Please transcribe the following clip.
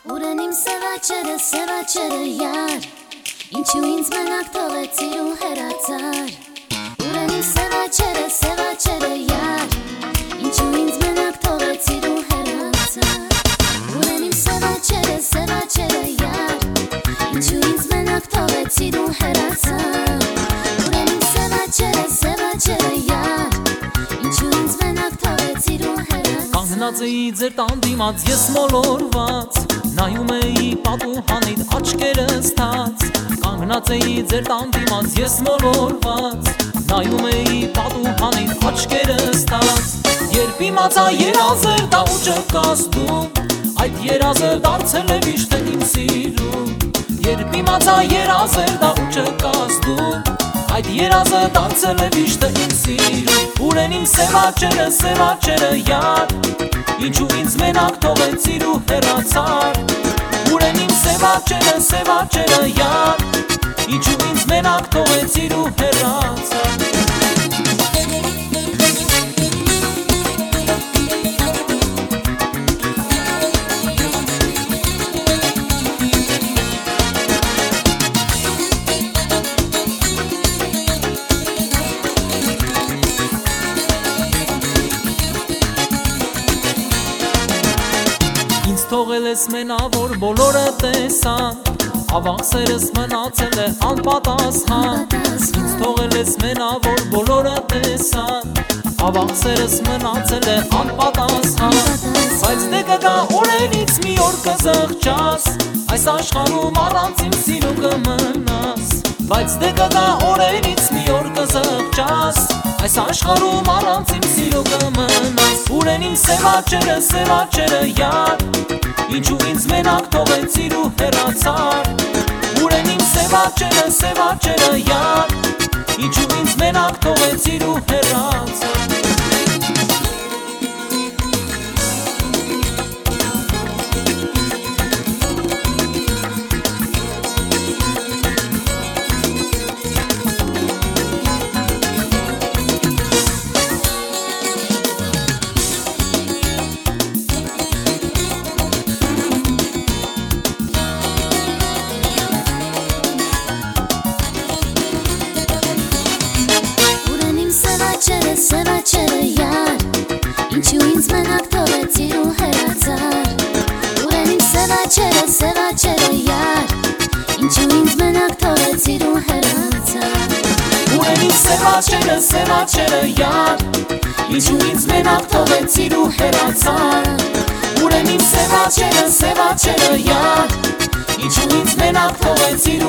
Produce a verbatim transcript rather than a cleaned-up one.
Ուրեն իմ սևաչերը, սևաչերը յար Ինչու ինձ մենակ թողեցիր ու հեռացար Ուրեն իմ սևաչերը, սևաչերը յար Ինչու ինձ մենակ թողեցիր ու հեռացար Ուրեն իմ սևաչերը, սևաչերը յար Ինչու ինձ մենակ թողեցիր ու հեռացար Ուրեն իմ սևաչերը, սևաչերը յար Ինչու ինձ մենակ թողեցիր ու հեռացար Կանգնած էի ձեր տան դիմաց ես մոլորված Նայում էի պատուհանիդ աչքերս թաց Կանգնած էի ձեր տան դիմաց ես մոլորված Նայում էի պատուհանիդ աչքերս թաց Երբ իմացա երազեր դա ու չկաս դու Այդ երազը դարձել է միշտ իմ սիրում Երբ իմացա երազեր դա ու չկաս դու Այդ երազը դարձել է միշտ իմ սիրում Ուրեն իմ սևաչերը, սևաչերը յար Ինչու ինձ մենակ թողեցիր ու հեռացար Ուրեն իմ սևաչերը, սևաչերը յար Ինչու ինձ մենակ թողեցիր ու հեռացար Թողել ես մենավոր բոլորը տեսան Ավաղ սերս մնացել է անպատասխան Ինձ թողել ես մենավոր բոլորը տեսան Ավաղ սերս մնացել է անպատասխան Բայց դե կգա օրերից մի օր կզղջաս Այս աշխարհում առանց իմ սիրու կմնաս Բայց դե կգա օրերից մի օր կզղջաս Այս աշխարհում առանց իմ սիրու կմնաս Ուրեն իմ սևաչերը, սևաչերը յար Ինչու ինձ մենակ թողեցիր ու հեռացար Ուրեն իմ սևաչերը, սևաչերը յար Ինչու ինձ մենակ թողեցիր ու հեռացար Սևաչերը, սևաչերը յար Ինչու ինձ մենակ թողեցիր ու հեռացար Ուրեն իմ սևաչերը, սևաչերը յար Ինչու ինձ մենակ թողեցիր ու հեռացար Ուրեն իմ սևաչերը, սևաչերը յար Ինչու ինձ մենակ թողեցիր ու հեռացար Ուրեն իմ սևաչերը, սևաչերը յար Ինչու ինձ մենակ թողեցիր